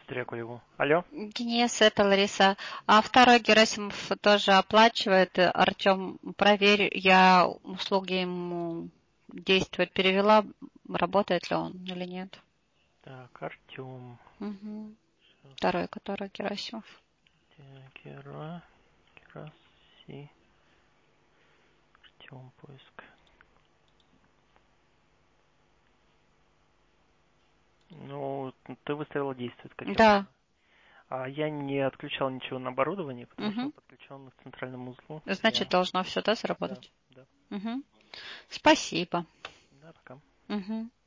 Стрекулеву. Алло? Денис, это Лариса. А второй Герасимов тоже оплачивает. Артем, проверь, я услуги ему действовать перевела, работает ли он или нет. Так, Артем. Угу. Второй, который Герасимов. Гераси. Артем, поиск. Ну, ты выставила действует, как я Да. понимаю. А я не отключал ничего на оборудовании, потому что он подключен к центральному узлу. Значит, должно все, да, Да, сработать? да. Угу. Спасибо. Да, пока. Угу.